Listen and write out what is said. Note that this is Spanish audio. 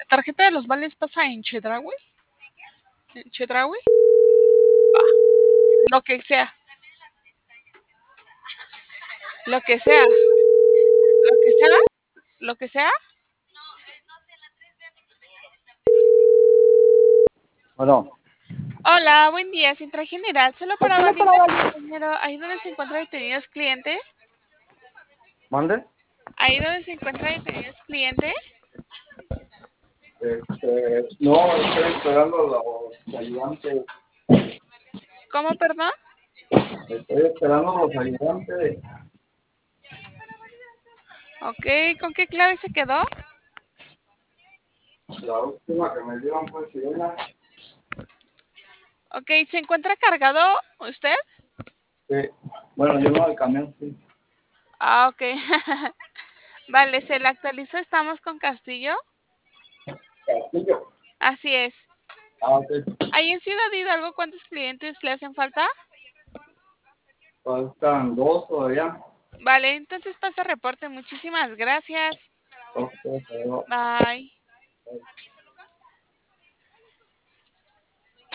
tarjeta de los vales pasa en Chedraui. ¿En Chedraui? Lo que sea. Lo que sea. Lo que sea. Lo que sea. Bueno, Hola, buen día. Central General, solo para validar el dinero. Ahí donde se encuentran detenidos cliente. ¿mande? Ahí donde se encuentran detenidos cliente. No, estoy esperando a los ayudantes. ¿Cómo, perdón? Estoy esperando a los ayudantes. Ok, ¿con qué clave se quedó? La última que me dieron fue Sirena. Ok, ¿se encuentra cargado usted? Bueno, yo no, el camión, sí. Ah, ok. Vale, se le actualizó. Estamos con Castillo. Castillo. Así es. Ah, ok. Ahí en Ciudad Hidalgo, ¿cuántos clientes le hacen falta? Faltan dos todavía. Vale, entonces pasa reporte. Muchísimas gracias. Ok, pero... Bye.